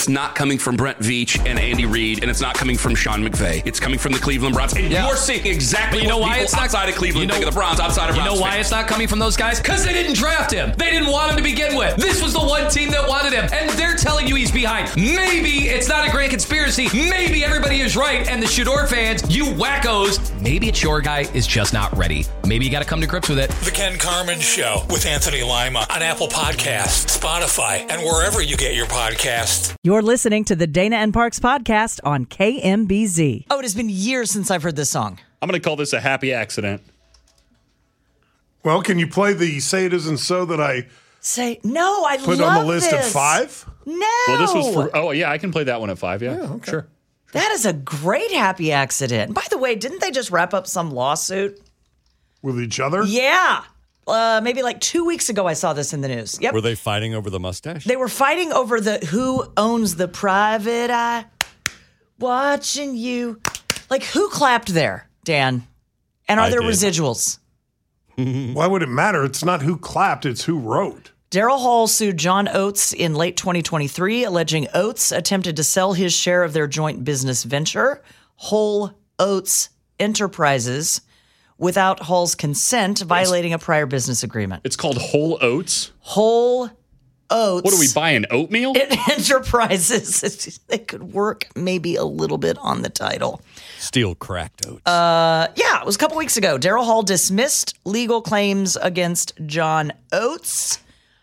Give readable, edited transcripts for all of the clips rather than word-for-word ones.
it's not coming from Brent Veach and Andy Reid, and it's not coming from Sean McVay. It's coming from the Cleveland Browns. And you're seeing exactly what people outside of Cleveland think of the Browns, outside of Browns. You know why it's not coming from those guys? Because they didn't draft him. They didn't want him to begin with. This was the one team that wanted him, and they're telling you he's behind. Maybe it's not a grand conspiracy. Maybe everybody is right, and the Shador fans, you wackos, maybe it's your guy is just not ready. Maybe you got to come to grips with it. The Ken Carman Show with Anthony Lima on Apple Podcasts, Spotify, and wherever you get your podcasts. You're listening to the Dana and Parks podcast on KMBZ. Oh, it has been years since I've heard this song. I'm going to call this a happy accident. Well, can you play the Say It Isn't So that I No, I put love on the list this. at 5? No. Well, this was for, I can play that one at 5. Yeah, okay. Sure. That is a great happy accident. And by the way, didn't they just wrap up some lawsuit? With each other? Yeah. Maybe like 2 weeks ago, I saw this in the news. Yep. Were they fighting over the mustache? They were fighting over who owns the private eye. Watching you. Like, who clapped there, Dan? And are there did. residuals? Why would it matter? It's not who clapped, it's who wrote. Daryl Hall sued John Oates in late 2023, alleging Oates attempted to sell his share of their joint business venture, Whole Oats Enterprises, without Hall's consent, violating a prior business agreement. It's called Whole Oats. Whole Oats. What are we buying? Oatmeal? Enterprises. They could work maybe a little bit on the title. Steel cracked oats. Yeah, it was a couple weeks ago. Daryl Hall dismissed legal claims against John Oates.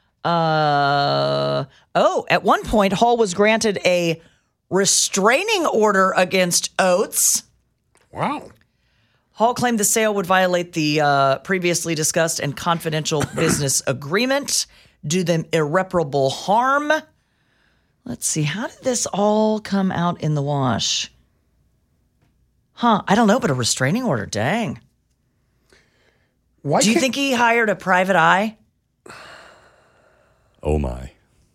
At one point, Hall was granted a restraining order against Oates. Wow. Hall claimed the sale would violate the previously discussed and confidential business agreement, do them irreparable harm. Let's see, how did this all come out in the wash? I don't know, but a restraining order, dang. Do you think he hired a private eye? Oh, my.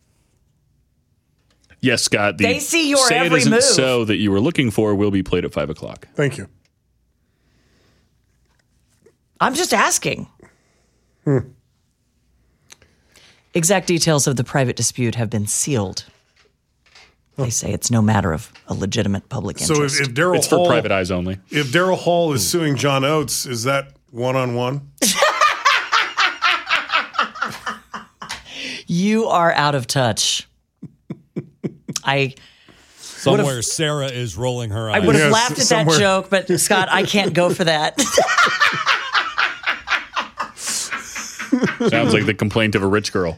Yes, Scott. They see your Say every It Isn't move. So that you were looking for will be played at 5 o'clock. Thank you. I'm just asking. Exact details of the private dispute have been sealed. They say it's no matter of a legitimate public interest. So if Daryl It's for Hall, private eyes only. If Daryl Hall is suing John Oates, is that one-on-one? You are out of touch. Somewhere Sarah is rolling her eyes. I would have Yes, laughed at somewhere. that joke, but Scott, I can't go for that. Sounds like the complaint of a rich girl.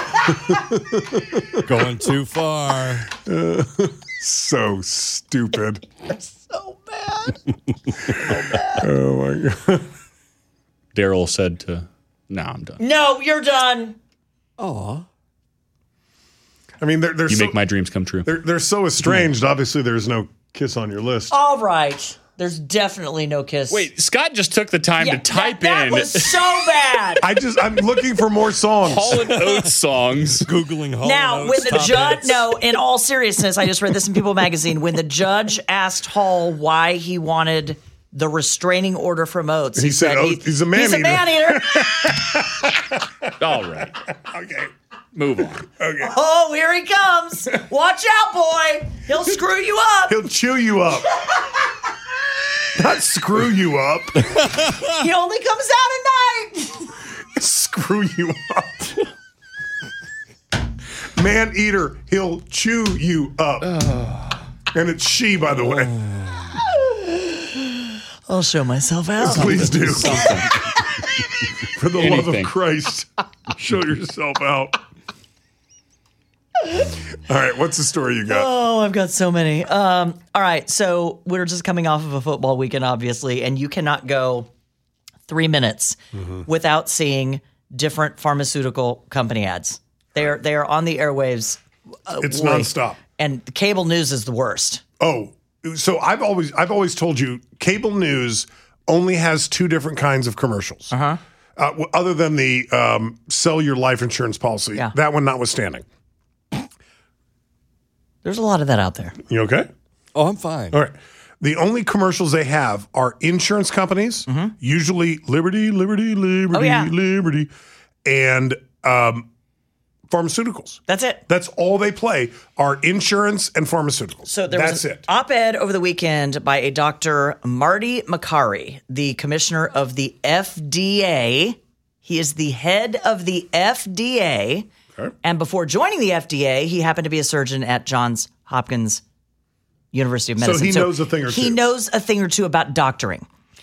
Going too far. So stupid. So bad. Oh, my God. Daryl said to, no, I'm done. No, you're done. Aw. I mean, they're You so, make my dreams come true. they're so estranged. Obviously, there's no kiss on your list. All right. There's definitely no kiss. Wait, Scott just took the time to type that in was so bad. I'm looking for more songs. Hall and Oates songs. Googling Hall Now, and when Oates the top judge, hits. no, in all seriousness, I just read this in People magazine. When the judge asked Hall why he wanted the restraining order from Oates, He said, he's a man He's a eater." man eater. All right. Okay. Move on. Okay. Oh, here he comes. Watch out, boy. He'll screw you up. He'll chew you up. Not screw you up. He only comes out at night. Screw you up. Man eater, he'll chew you up. And it's she, by the way. I'll show myself out. Please do. For the love Anything. of Christ, show yourself out. All right, what's the story you got? Oh, I've got so many. All right, so we're just coming off of a football weekend, obviously, and you cannot go 3 minutes without seeing different pharmaceutical company ads. They are on the airwaves. It's nonstop. And the cable news is the worst. Oh, so I've always told you cable news only has 2 different kinds of commercials. Other than the sell your life insurance policy, Yeah. that one notwithstanding. There's a lot of that out there. You okay? Oh, I'm fine. All right. The only commercials they have are insurance companies, usually Liberty, Oh, yeah. Liberty, and pharmaceuticals. That's it. That's all they play are insurance and pharmaceuticals. So there That's was an it. op-ed over the weekend by a Dr. Marty Makary, the commissioner of the FDA. He is the head of the FDA. Okay. And before joining the FDA, he happened to be a surgeon at Johns Hopkins University of Medicine. So he knows a thing or two. He knows a thing or two about doctoring.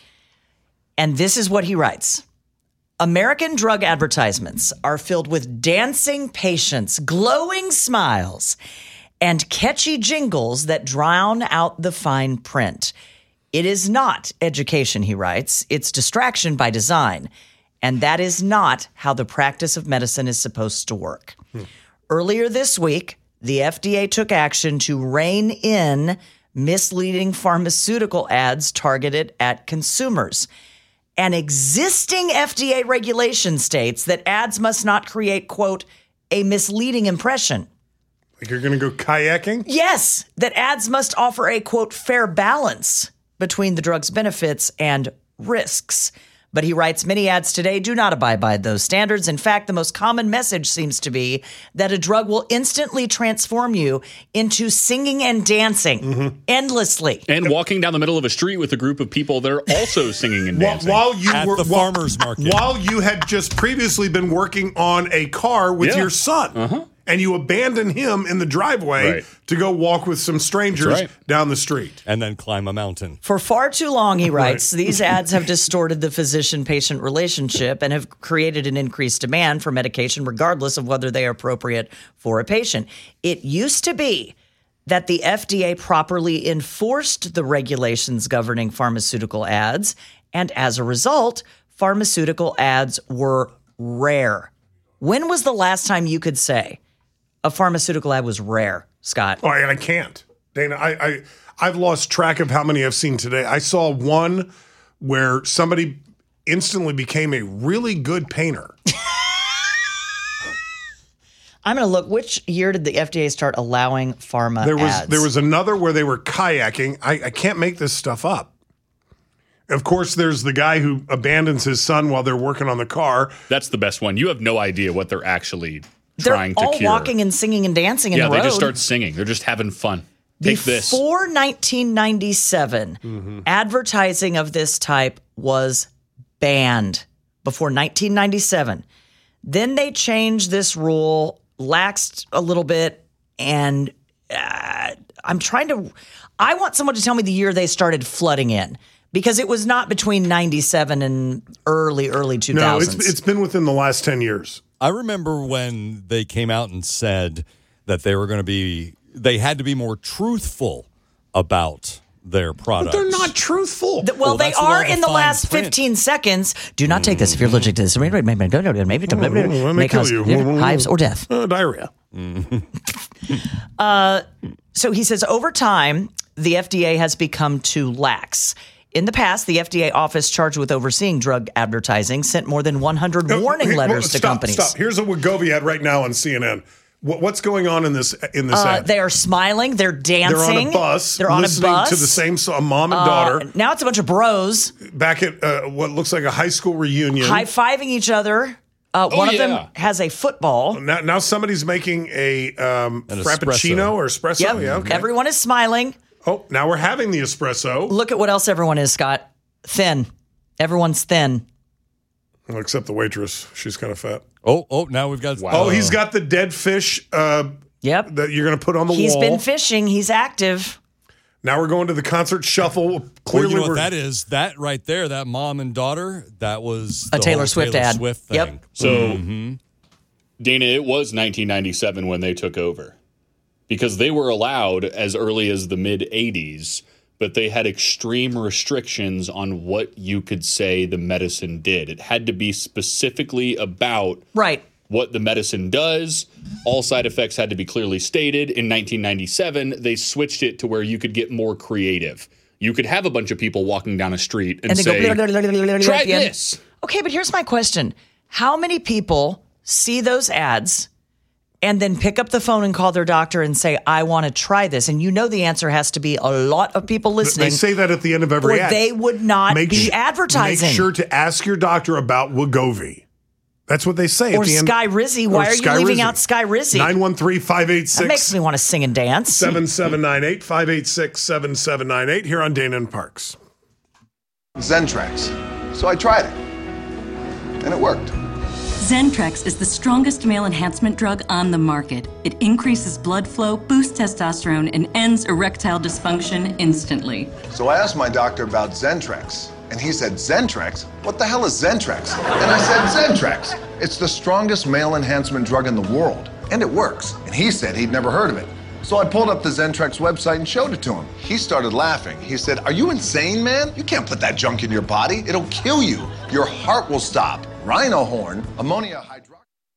And this is what he writes. American drug advertisements are filled with dancing patients, glowing smiles, and catchy jingles that drown out the fine print. It is not education, he writes. It's distraction by design. And that is not how the practice of medicine is supposed to work. Earlier this week, the FDA took action to rein in misleading pharmaceutical ads targeted at consumers. An existing FDA regulation states that ads must not create, quote, a misleading impression. Like you're going to go kayaking? Yes, that ads must offer a, quote, fair balance between the drug's benefits and risks. But he writes, many ads today do not abide by those standards. In fact, the most common message seems to be that a drug will instantly transform you into singing and dancing endlessly. And walking down the middle of a street with a group of people that are also singing and dancing. While you At were the farmer's market. While you had just previously been working on a car with your son. And you abandon him in the driveway to go walk with some strangers down the street. And then climb a mountain. For far too long, he writes, these ads have distorted the physician-patient relationship and have created an increased demand for medication regardless of whether they are appropriate for a patient. It used to be that the FDA properly enforced the regulations governing pharmaceutical ads, and as a result, pharmaceutical ads were rare. When was the last time you could say a pharmaceutical ad was rare, Scott? Oh, I can't. Dana, I've lost track of how many I've seen today. I saw one where somebody instantly became a really good painter. I'm going to look. Which year did the FDA start allowing pharma ads? There was another where they were kayaking. I can't make this stuff up. Of course, there's the guy who abandons his son while they're working on the car. That's the best one. You have no idea what they're actually They're trying to all cure. walking and singing and dancing in the road. Yeah, they just start singing. They're just having fun. Take this. Before 1997, advertising of this type was banned. Before 1997. Then they changed this rule, laxed a little bit, and I want someone to tell me the year they started flooding in. Because it was not between 97 and early 2000s. No, it's been within the last 10 years. I remember when they came out and said that they had to be more truthful about their products. But they're not truthful. Well, they are in the last 15 seconds. Do not take this if you're allergic to this. Maybe may cause hives or death. Diarrhea. So he says, over time, the FDA has become too lax. In the past, the FDA office charged with overseeing drug advertising sent more than 100 warning letters to companies. Stop. Here's a Wegovy ad right now on CNN. What's going on in this ad? They are smiling. They're dancing. They're on a bus. They're on listening a bus to the same song, mom and daughter. Now it's a bunch of bros Back at what looks like a high school reunion. high-fiving each other. One of them has a football. Now somebody's making a frappuccino or espresso. Yep. Yeah, okay. Everyone is smiling. Oh, now we're having the espresso. Look at what else everyone is, Scott. Thin. Everyone's thin. Well, except the waitress. She's kind of fat. Oh, now we've got... Oh, he's got the dead fish Yep. that you're going to put on the He's wall. been fishing. He's active. Now we're going to the concert shuffle. Clearly, you know what that is? That right there, that mom and daughter, that was A the Taylor whole Swift ad. Swift thing. Yep. So, Dana, it was 1997 when they took over. Because they were allowed as early as the mid-'80s, but they had extreme restrictions on what you could say the medicine did. It had to be specifically about what the medicine does. All side effects had to be clearly stated. In 1997, they switched it to where you could get more creative. You could have a bunch of people walking down a street and say, try this. Okay, but here's my question. How many people see those ads and then pick up the phone and call their doctor and say, I want to try this? And you know the answer has to be a lot of people listening. They say that at the end of every or ad. they would not be advertising. Make sure to ask your doctor about Wegovy. That's what they say. Or at the end. Skyrizi. Why are you leaving out Skyrizi? 913-586. That makes me want to sing and dance. 7798, 586-7798 here on Dana and Parks. Zentrex. So I tried it. And it worked. Zentrex is the strongest male enhancement drug on the market. It increases blood flow, boosts testosterone, and ends erectile dysfunction instantly. So I asked my doctor about Zentrex. And he said, Zentrex? What the hell is Zentrex? And I said, Zentrex. It's the strongest male enhancement drug in the world. And it works. And he said he'd never heard of it. So I pulled up the Zentrex website and showed it to him. He started laughing. He said, are you insane, man? You can't put that junk in your body. It'll kill you. Your heart will stop. Rhino horn, ammonia hydroxide.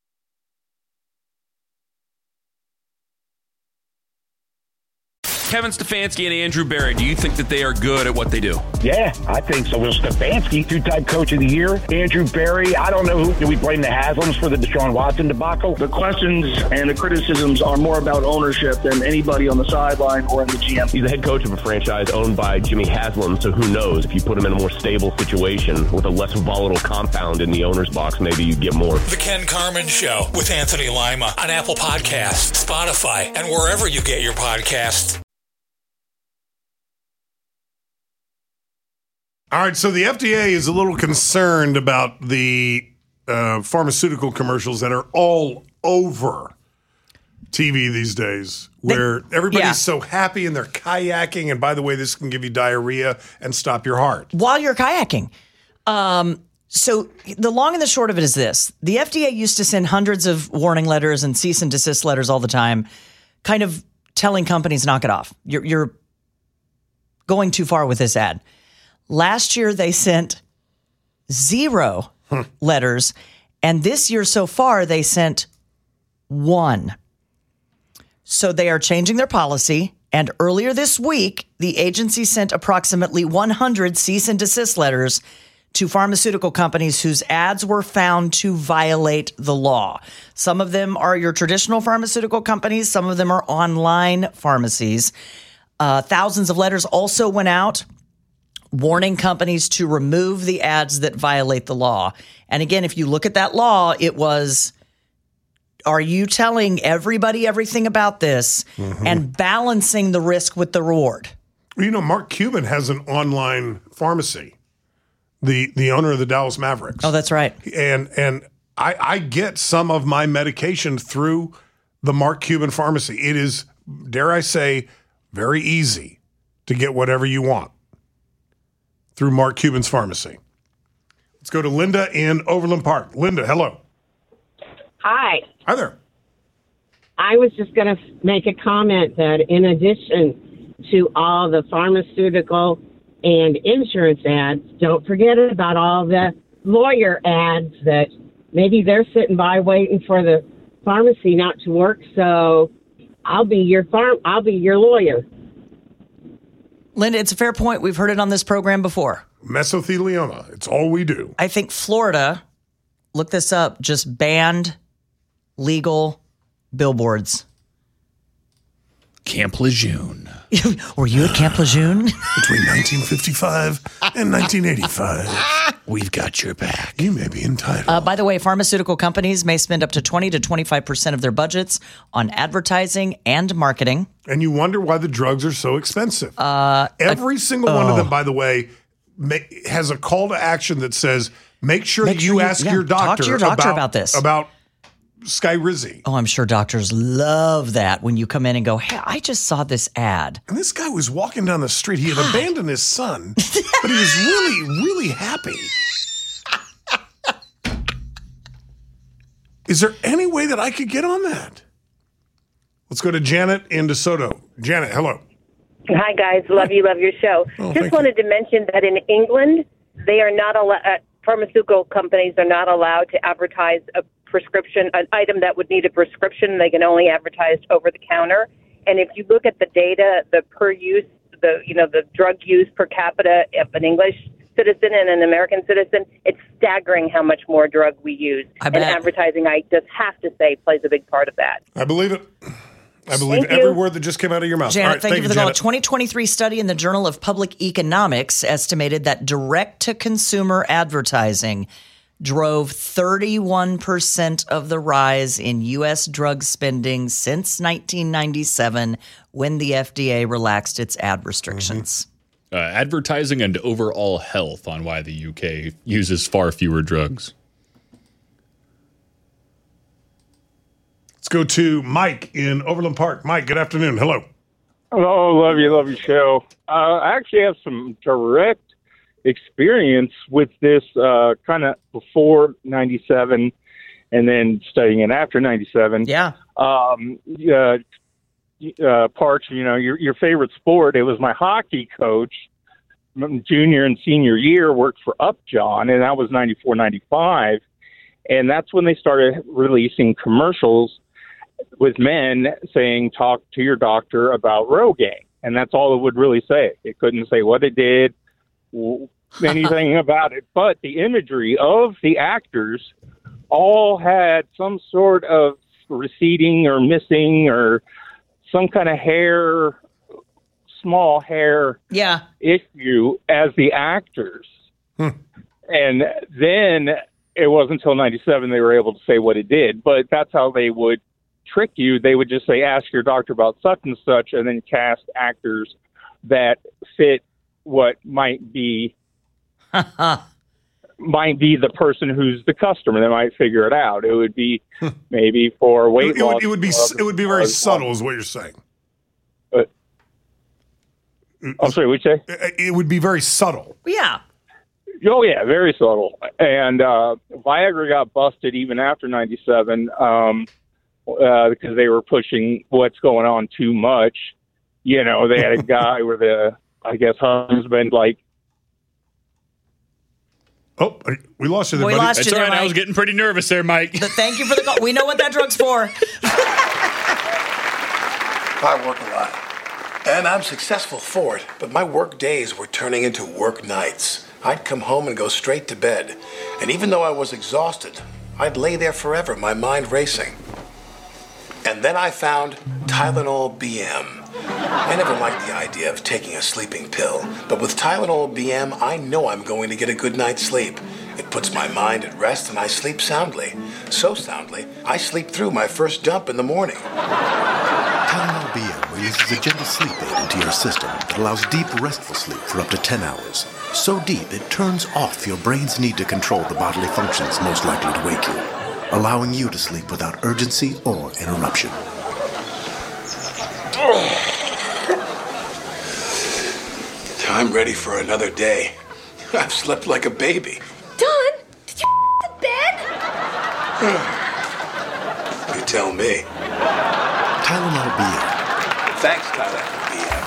Kevin Stefanski and Andrew Berry, do you think that they are good at what they do? Yeah, I think so. Well, Stefanski, two-time coach of the year. Andrew Berry, I don't know do we blame the Haslams for the Deshaun Watson debacle? The questions and the criticisms are more about ownership than anybody on the sideline or in the GM. He's the head coach of a franchise owned by Jimmy Haslam, so who knows? If you put him in a more stable situation with a less volatile compound in the owner's box, maybe you get more. The Ken Carman Show with Anthony Lima on Apple Podcasts, Spotify, and wherever you get your podcasts. All right, so the FDA is a little concerned about the pharmaceutical commercials that are all over TV these days, where everybody's so happy and they're kayaking. And by the way, this can give you diarrhea and stop your heart. While you're kayaking. So the long and the short of it is this. The FDA used to send hundreds of warning letters and cease and desist letters all the time, kind of telling companies, knock it off. You're going too far with this ad. Last year, they sent 0 letters, and this year so far, they sent 1. So they are changing their policy, and earlier this week, the agency sent approximately 100 cease and desist letters to pharmaceutical companies whose ads were found to violate the law. Some of them are your traditional pharmaceutical companies. Some of them are online pharmacies. Thousands of letters also went out warning companies to remove the ads that violate the law. And again, if you look at that law, it was, are you telling everybody everything about this and balancing the risk with the reward? You know, Mark Cuban has an online pharmacy, the owner of the Dallas Mavericks. Oh, that's right. And I get some of my medication through the Mark Cuban pharmacy. It is, dare I say, very easy to get whatever you want through Mark Cuban's pharmacy. Let's go to Linda in Overland Park. Linda, hello. Hi. Hi there. I was just going to make a comment that in addition to all the pharmaceutical and insurance ads, don't forget about all the lawyer ads that maybe they're sitting by waiting for the pharmacy not to work, so I'll be your lawyer. Linda, it's a fair point. We've heard it on this program before. Mesothelioma. It's all we do. I think Florida, look this up, just banned legal billboards. Camp Lejeune. Were you at Camp Lejeune? Between 1955 and 1985. We've got your back. You may be entitled. By the way, pharmaceutical companies may spend up to 20 to 25% of their budgets on advertising and marketing. And you wonder why the drugs are so expensive. Every single one of them, by the way, has a call to action that says, make sure that you ask your doctor, talk to your doctor about this. About Skyrizi. Oh, I'm sure doctors love that when you come in and go, hey, I just saw this ad. And this guy was walking down the street. He had abandoned his son, but he was really, really happy. Is there any way that I could get on that? Let's go to Janet in DeSoto. Janet, hello. Hi, guys. Love your show. Just wanted to mention that in England, they are not allowed, pharmaceutical companies are not allowed to advertise a prescription, an item that would need a prescription. They can only advertise over the counter. And if you look at the data, the per use, the drug use per capita of an English citizen and an American citizen, it's staggering how much more drug we use. And advertising, I just have to say, plays a big part of that. I believe it. I believe every word that just came out of your mouth. Janet, all right, thank you for the call. A Janet. 2023 study in the Journal of Public Economics estimated that direct-to-consumer advertising drove 31% of the rise in U.S. drug spending since 1997 when the FDA relaxed its ad restrictions. Advertising and overall health on why the UK uses far fewer drugs. Let's go to Mike in Overland Park. Mike, good afternoon. Hello. Oh, love your show. I actually have some direct experience with this kind of before 97 and then studying it after 97. Yeah. Parks, your favorite sport. It was my hockey coach, junior and senior year, worked for Upjohn, and that was 94, 95. And that's when they started releasing commercials with men saying, talk to your doctor about Rogaine. And that's all it would really say. It couldn't say what it did, anything about it. But the imagery of the actors all had some sort of receding or missing or some kind of small hair issue as the actors. And then it wasn't until 97 they were able to say what it did. But that's how they would trick you. They would just say, ask your doctor about such and such, and then cast actors that fit what might be the person who's the customer. They might figure it out. It would be maybe for weight loss. It would be very subtle, is what you're saying. I'm sorry, what'd you say? It would be very subtle. Yeah. Oh, yeah, very subtle. And Viagra got busted even after 97 because they were pushing what's going on too much. They had a guy where the, husband, Oh, we lost you there, buddy. That's all right. I was getting pretty nervous there, Mike. But thank you for the call. We know what that drug's for. I work a lot, and I'm successful for it, but my work days were turning into work nights. I'd come home and go straight to bed, and even though I was exhausted, I'd lay there forever, my mind racing. And then I found Tylenol BM. I never liked the idea of taking a sleeping pill, but with Tylenol BM, I know I'm going to get a good night's sleep. It puts my mind at rest and I sleep soundly. So soundly, I sleep through my first dump in the morning. Tylenol BM releases a gentle sleep aid into your system that allows deep, restful sleep for up to 10 hours. So deep, it turns off your brain's need to control the bodily functions most likely to wake you, allowing you to sleep without urgency or interruption. I'm ready for another day. I've slept like a baby. Don, did you the bed? You tell me. Tylenol BM. Thanks, Tylenol BM.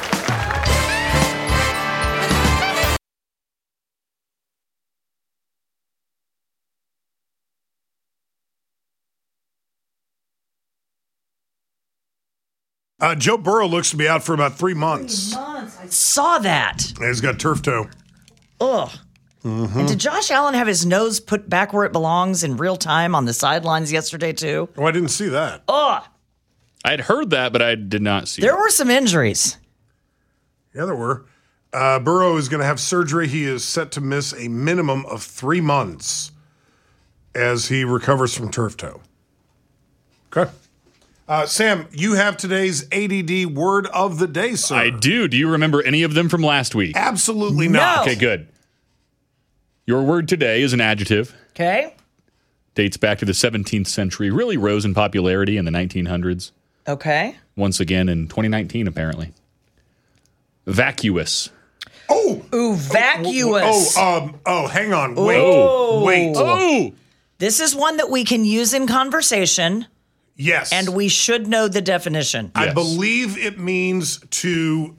Joe Burrow looks to be out for about 3 months. 3 months. I saw that. And he's got turf toe. Ugh. Mm-hmm. And did Josh Allen have his nose put back where it belongs in real time on the sidelines yesterday, too? Oh, I didn't see that. Ugh. I had heard that, but I did not see There were some injuries. Yeah, there were. Burrow is going to have surgery. He is set to miss a minimum of 3 months as he recovers from turf toe. Okay. Sam, you have today's ADD word of the day, sir. I do. Do you remember any of them from last week? Absolutely not. Okay, good. Your word today is an adjective. Okay. Dates back to the 17th century. Really rose in popularity in the 1900s. Okay. Once again in 2019, apparently. Vacuous. Oh. Ooh, vacuous. Hang on. Wait. Oh. Wait. Oh. This is one that we can use in conversation. Yes. And we should know the definition. I believe it means to,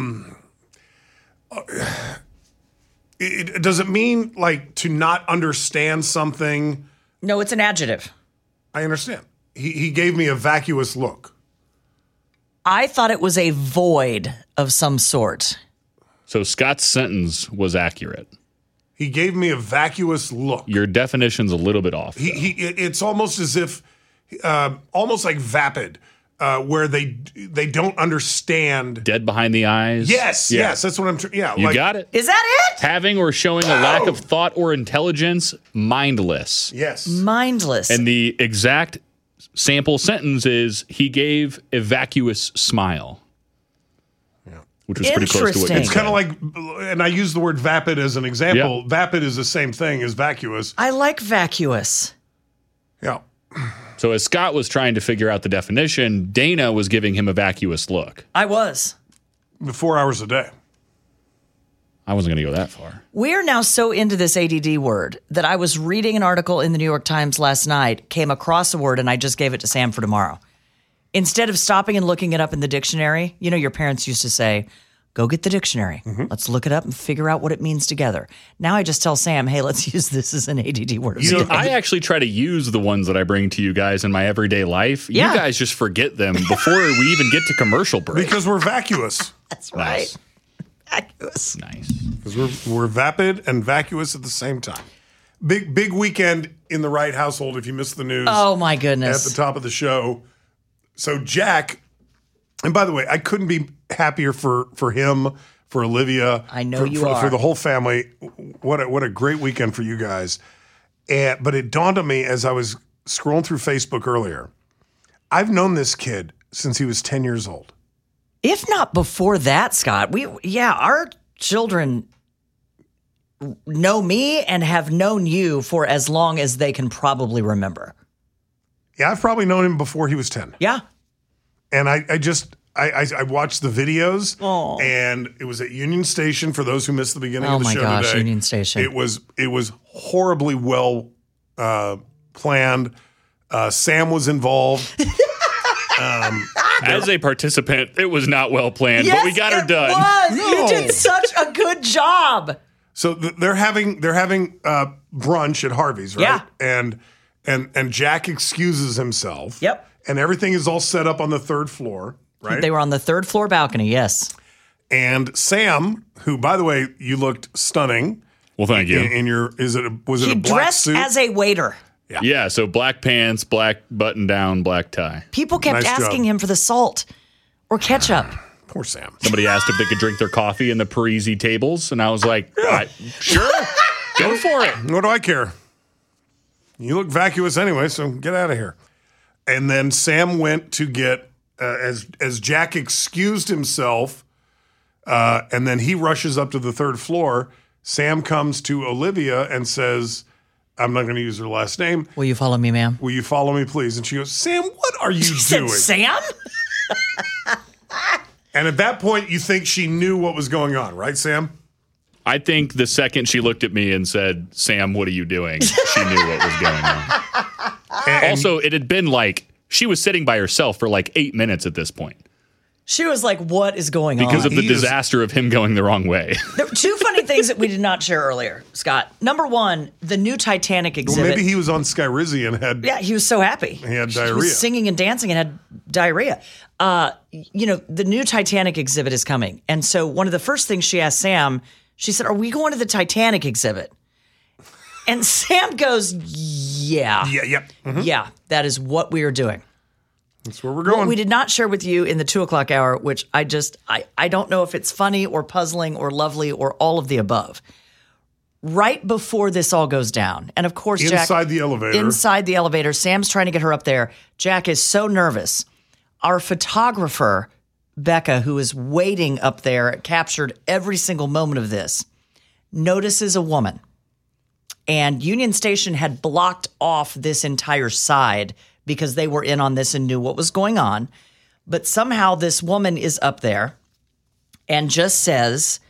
does it mean like to not understand something? No, it's an adjective. I understand. He gave me a vacuous look. I thought it was a void of some sort. So Scott's sentence was accurate. He gave me a vacuous look. Your definition's a little bit off. It's almost as if, almost like vapid. where they don't understand. Dead behind the eyes. Yes, that's what I'm. You got it. Is that it? Having or showing a lack of thought or intelligence, mindless. Yes, mindless. And the exact sample sentence is he gave a vacuous smile. Which was pretty close to what you It's said. kind of like, and I use the word vapid as an example. Vapid is the same thing as vacuous. I like vacuous. Yeah. So as Scott was trying to figure out the definition, Dana was giving him a vacuous look. I was. 4 hours a day. I wasn't going to go that far. We're now so into this ADD word that I was reading an article in the New York Times last night, came across a word, and I just gave it to Sam for tomorrow. Instead of stopping and looking it up in the dictionary, you know, your parents used to say, go get the dictionary. Let's look it up and figure out what it means together. Now I just tell Sam, hey, let's use this as an ADD word. You know, I actually try to use the ones that I bring to you guys in my everyday life. Yeah. You guys just forget them before we even get to commercial break. Because we're vacuous. That's right. Vacuous. Nice. Because we're vapid and vacuous at the same time. Big weekend in the Wright household, if you missed the news. Oh, my goodness. At the top of the show. So Jack, and by the way, I couldn't be happier for him, for Olivia. I know you are. For the whole family. What a great weekend for you guys. But it dawned on me as I was scrolling through Facebook earlier. I've known this kid since he was 10 years old. If not before that, Scott, our children know me and have known you for as long as they can probably remember. Yeah, I've probably known him before he was 10. Yeah. And I watched the videos, and it was at Union Station for those who missed the beginning of the show today. Oh my gosh, Union Station. It was horribly well planned. Sam was involved. As a participant, it was not well planned, but we got her done. Was. No. You did such a good job. So they're having brunch at Harvey's, right? Yeah. And Jack excuses himself. Yep. And everything is all set up on the third floor, right? They were on the third floor balcony, yes. And Sam, who, by the way, you looked stunning. Well, thank you. Was it a black suit? He dressed as a waiter. Yeah, so black pants, black button down, black tie. People kept asking him for the salt or ketchup. Poor Sam. Somebody asked if they could drink their coffee in the Parisi tables, and I was like, sure, go for it. What do I care? You look vacuous anyway, so get out of here. And then Sam went to get, as Jack excused himself, and then he rushes up to the third floor. Sam comes to Olivia and says, I'm not going to use her last name. Will you follow me, ma'am? Will you follow me, please? And she goes, Sam, what are you doing? Said Sam? And at that point, you think she knew what was going on, right, Sam? I think the second she looked at me and said, Sam, what are you doing? She knew what was going on. Also, it had been she was sitting by herself for 8 minutes at this point. She was like, what is going on? Because of the disaster of him going the wrong way. There were two funny things that we did not share earlier, Scott. Number one, the new Titanic exhibit. Well, maybe he was on Skyrizi and had... Yeah, he was so happy. He had diarrhea. He was singing and dancing and had diarrhea. The new Titanic exhibit is coming. And so one of the first things she asked Sam, she said, are we going to the Titanic exhibit? And Sam goes, yeah. Yeah. Mm-hmm. Yeah, that is what we are doing. That's where we're going. What we did not share with you in the 2 o'clock hour, which I don't know if it's funny or puzzling or lovely or all of the above. Right before this all goes down, and of course, inside the elevator, Sam's trying to get her up there. Jack is so nervous. Our photographer, Becca, who is waiting up there, captured every single moment of this, notices a woman. And Union Station had blocked off this entire side because they were in on this and knew what was going on. But somehow this woman is up there and just says,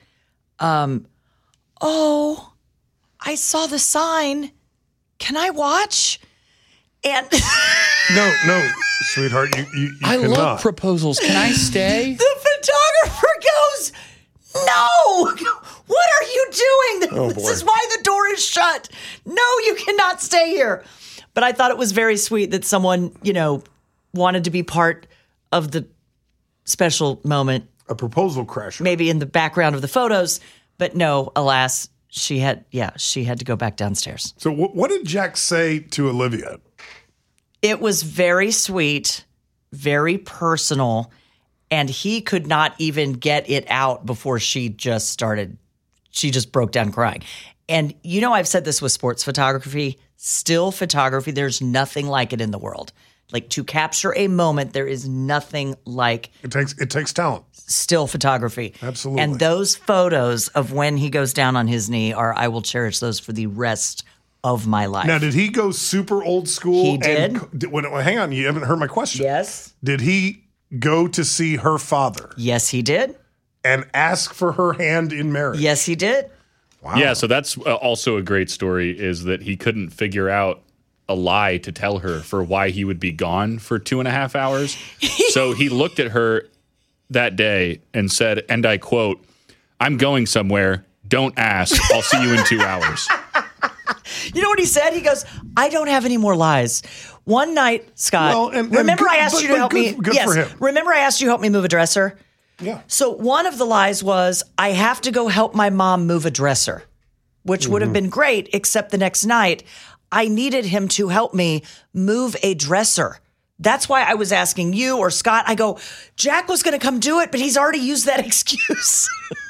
oh, I saw the sign. Can I watch? And No, sweetheart, you I cannot. love proposals. Can I stay? The photographer goes, no, what are you doing? Oh, This boy. is why the door is shut. No, you cannot stay here. But I thought it was very sweet that someone, wanted to be part of the special moment. A proposal crasher. Maybe in the background of the photos. But no, alas, she had to go back downstairs. So what did Jack say to Olivia? It was very sweet very personal, and he could not even get it out before she just broke down crying. And I've said this with sports photography, still photography, there's nothing like it in the world. Like, to capture a moment, there is nothing like it takes talent. Still photography. Absolutely. And those photos of when he goes down on his knee I will cherish those for the rest of my life. Now, did he go super old school? He did. Hang on, you haven't heard my question. Yes. Did he go to see her father? Yes, he did. And ask for her hand in marriage? Yes, he did. Wow. Yeah, so that's also a great story, is that he couldn't figure out a lie to tell her for why he would be gone for 2.5 hours. So he looked at her that day and said, and I quote, "I'm going somewhere. Don't ask. I'll see you in 2 hours." You know what he said? He goes, "I don't have any more lies." One night, Scott, remember I asked you to help me? Good for him. Remember I asked you to help me move a dresser? Yeah. So one of the lies was, I have to go help my mom move a dresser, which would have been great, except the next night, I needed him to help me move a dresser. That's why I was asking you or Scott. I go, Jack was going to come do it, but he's already used that excuse.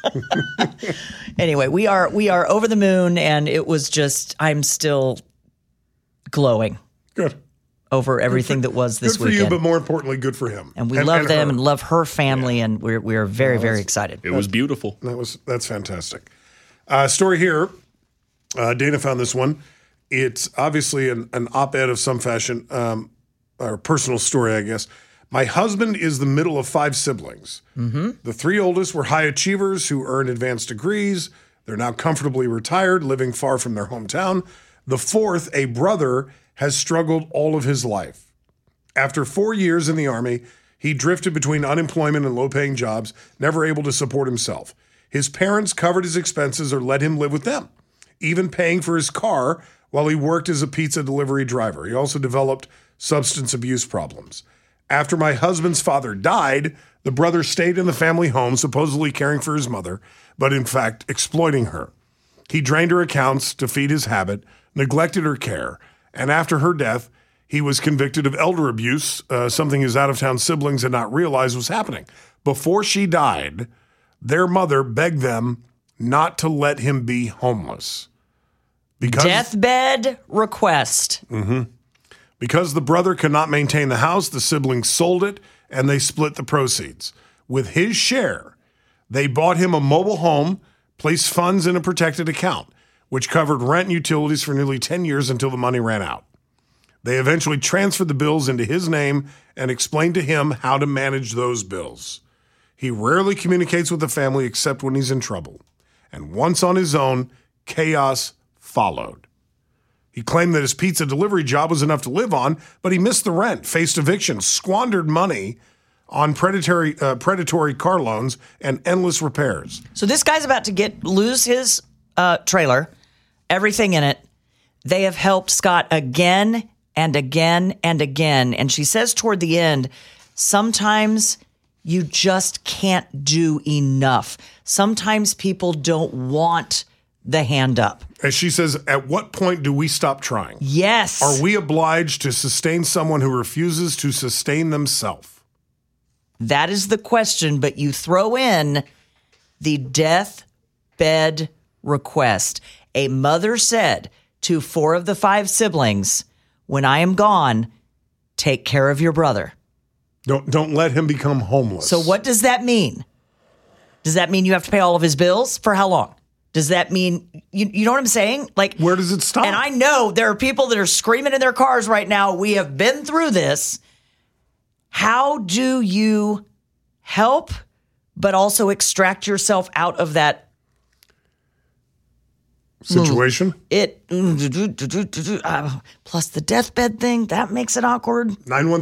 Anyway, we are over the moon, and it was just, I'm still glowing. Good. Over everything that was this weekend. Good for you, but more importantly, good for him. And we love them and love her family, and we are very, very excited. It was beautiful. That's fantastic. Story here. Dana found this one. It's obviously an op-ed of some fashion, or a personal story, I guess. My husband is the middle of 5 siblings. Mm-hmm. The 3 oldest were high achievers who earned advanced degrees. They're now comfortably retired, living far from their hometown. The 4th, a brother, has struggled all of his life. After 4 years in the Army, he drifted between unemployment and low-paying jobs, never able to support himself. His parents covered his expenses or let him live with them, even paying for his car while he worked as a pizza delivery driver. He also developed substance abuse problems. After my husband's father died, the brother stayed in the family home, supposedly caring for his mother, but in fact exploiting her. He drained her accounts to feed his habit, neglected her care, and after her death, he was convicted of elder abuse, something his out-of-town siblings had not realized was happening. Before she died, their mother begged them not to let him be homeless. Deathbed request. Mm-hmm. Because the brother could not maintain the house, the siblings sold it, and they split the proceeds. With his share, they bought him a mobile home, placed funds in a protected account, which covered rent and utilities for nearly 10 years until the money ran out. They eventually transferred the bills into his name and explained to him how to manage those bills. He rarely communicates with the family except when he's in trouble. And once on his own, chaos followed. He claimed that his pizza delivery job was enough to live on, but he missed the rent, faced eviction, squandered money on predatory car loans, and endless repairs. So this guy's about to lose his trailer, everything in it. They have helped Scott again and again and again. And she says toward the end, sometimes you just can't do enough. Sometimes people don't want the hand up. As she says, at what point do we stop trying? Yes. Are we obliged to sustain someone who refuses to sustain themselves? That is the question, but you throw in the deathbed request. A mother said to 4 of the 5 siblings, when I am gone, take care of your brother. Don't let him become homeless. So what does that mean? Does that mean you have to pay all of his bills? For how long? Does that mean, you know what I'm saying? Like, where does it stop? And I know there are people that are screaming in their cars right now. We have been through this. How do you help, but also extract yourself out of that situation? Plus the deathbed thing, that makes it awkward.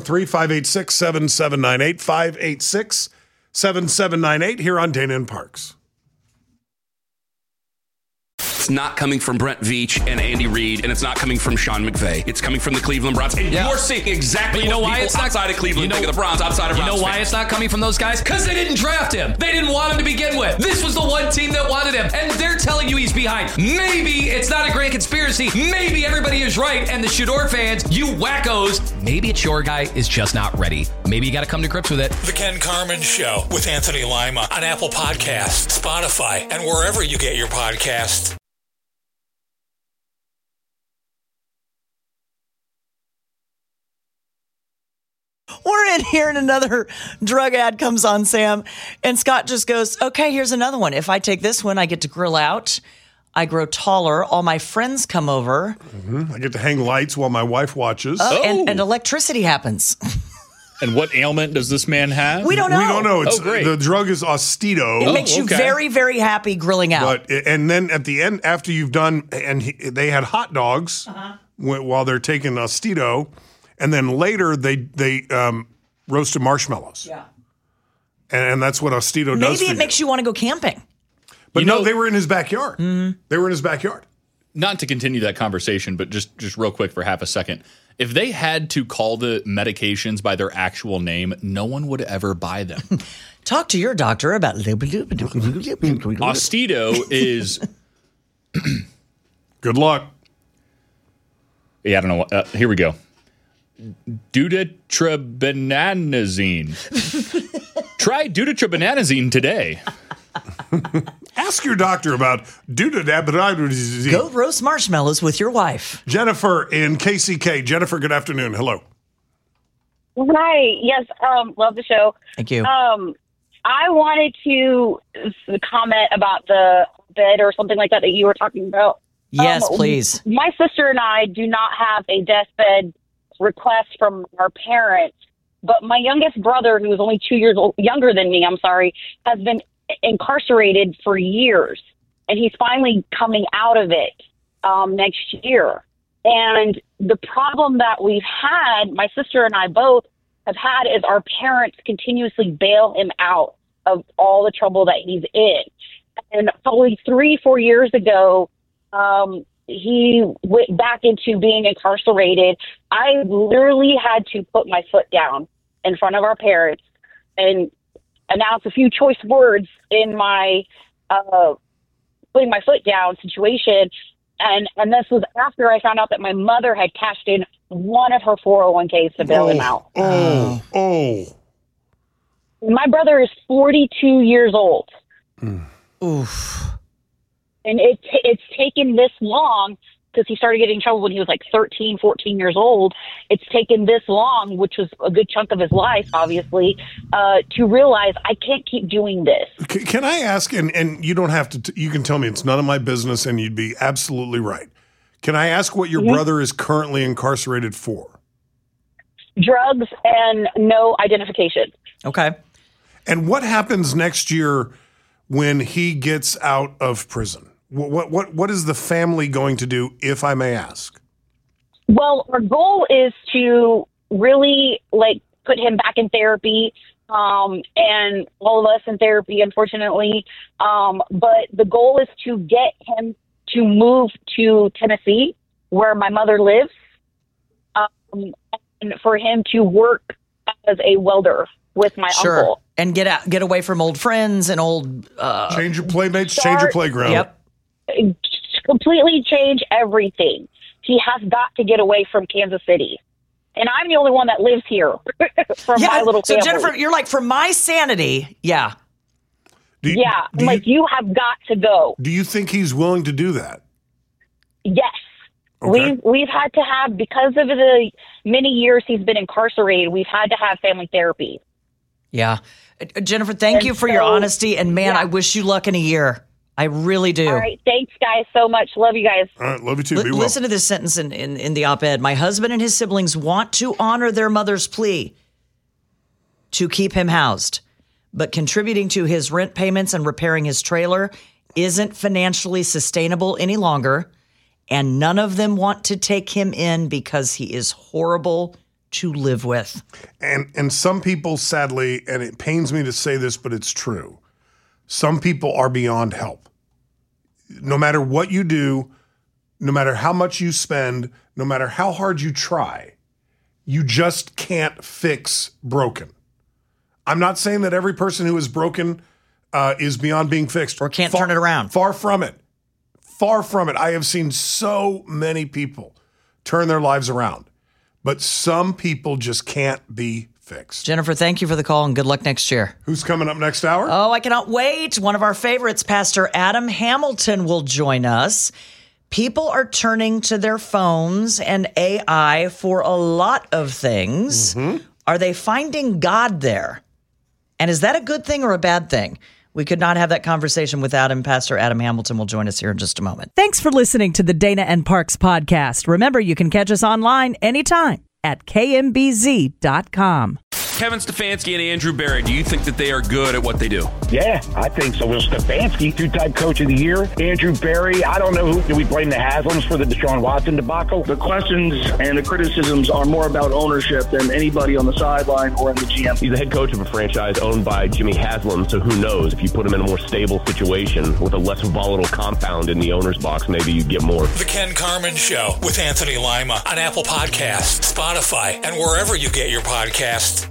913-586-7798, 586-7798 here on Dana and Parks. it's not coming from Brent Veach and Andy Reid, and it's not coming from Sean McVay. It's coming from the Cleveland Browns. And you're seeing exactly what people outside of Cleveland think of the Browns, outside of Browns You know why fans. it's not coming from those guys? Because they didn't draft him. They didn't want him to begin with. This was the one team that wanted him, and they're telling you he's behind. Maybe it's not a grand conspiracy. Maybe everybody is right, and the Shador fans, you wackos, maybe it's your guy is just not ready. Maybe you got to come to grips with it. The Ken Carman Show with Anthony Lima on Apple Podcasts, Spotify, and wherever you get your podcasts. We're in here and another drug ad comes on, Sam. And Scott just goes, okay, here's another one. If I take this one, I get to grill out. I grow taller. All my friends come over. Mm-hmm. I get to hang lights while my wife watches. And electricity happens. And what ailment does this man have? We don't know. We don't know. It's, great. The drug is Austedo. It makes you very, very happy grilling out. And then at the end, after you've done, and they had hot dogs while they're taking Austedo, and then later they roasted marshmallows. Yeah. And that's what Austedo does. Maybe for it makes you want to go camping. But no, they were in his backyard. Mm-hmm. They were in his backyard. Not to continue that conversation, but just real quick for half a second. If they had to call the medications by their actual name, no one would ever buy them. Talk to your doctor about Austedo is... Good luck. Yeah, I don't know. Here we go. Deutetrabenazine. Try deutetrabenazine today. Ask your doctor about deutetrabenazine. Go roast marshmallows with your wife. Jennifer in KCK. Jennifer, good afternoon. Hello. Hi. Yes. Love the show. Thank you. I wanted to comment about the bed or something like that you were talking about. Yes, please. My sister and I do not have a deathbed request from our parents, but my youngest brother, who is only 2 years younger than me, has been incarcerated for years, and he's finally coming out of it next year. And the problem that we've had, my sister and I both have had, is our parents continuously bail him out of all the trouble that he's in. And probably 3-4 years ago, he went back into being incarcerated. I literally had to put my foot down in front of our parents and announce a few choice words in my putting my foot down situation. And this was after I found out that my mother had cashed in one of her 401ks to bail him out. My brother is 42 years old. Oof. And it's taken this long, because he started getting in trouble when he was like 13, 14 years old. It's taken this long, which was a good chunk of his life, obviously, to realize I can't keep doing this. Can I ask, and you don't have to, you can tell me it's none of my business, and you'd be absolutely right. Can I ask what your brother is currently incarcerated for? Drugs and no identification. Okay. And what happens next year when he gets out of prison? What is the family going to do, if I may ask? Well, our goal is to really put him back in therapy, and all of us in therapy, unfortunately. But the goal is to get him to move to Tennessee, where my mother lives, and for him to work as a welder with my uncle. And get away from old friends and old change your playmates, change your playground. Yep. Completely change everything. He has got to get away from Kansas City. And I'm the only one that lives here from my little family. So Jennifer, you're like, for my sanity, yeah. You have got to go. Do you think he's willing to do that? Yes. Okay. We've had to have, because of the many years he's been incarcerated, we've had to have family therapy. Yeah. Jennifer, thank you for your honesty. And man, I wish you luck in a year. I really do. All right. Thanks, guys, so much. Love you guys. All right. Love you too. Be well. Listen to this sentence in the op-ed. My husband and his siblings want to honor their mother's plea to keep him housed, but contributing to his rent payments and repairing his trailer isn't financially sustainable any longer. And none of them want to take him in because he is horrible to live with. And some people, sadly, and it pains me to say this, but it's true, some people are beyond help. no matter what you do, no matter how much you spend, no matter how hard you try, you just can't fix broken. I'm not saying that every person who is broken is beyond being fixed. Or can't turn it around. Far from it. Far from it. I have seen so many people turn their lives around. But some people just can't be fixed. Jennifer, thank you for the call and good luck next year. Who's coming up next hour? Oh, I cannot wait. One of our favorites, Pastor Adam Hamilton, will join us. People are turning to their phones and AI for a lot of things. Mm-hmm. Are they finding God there? And is that a good thing or a bad thing? We could not have that conversation without him. Pastor Adam Hamilton will join us here in just a moment. Thanks for listening to the Dana and Parks podcast. Remember, you can catch us online anytime at kmbz.com. Kevin Stefanski and Andrew Berry, do you think that they are good at what they do? Yeah, I think so. Will Stefanski, two-time coach of the year. Andrew Berry, I don't know who. Do we blame the Haslams for the Deshaun Watson debacle? The questions and the criticisms are more about ownership than anybody on the sideline or in the GM. He's the head coach of a franchise owned by Jimmy Haslam, so who knows? If you put him in a more stable situation with a less volatile compound in the owner's box, maybe you get more. The Ken Carman Show with Anthony Lima on Apple Podcasts, Spotify, and wherever you get your podcasts.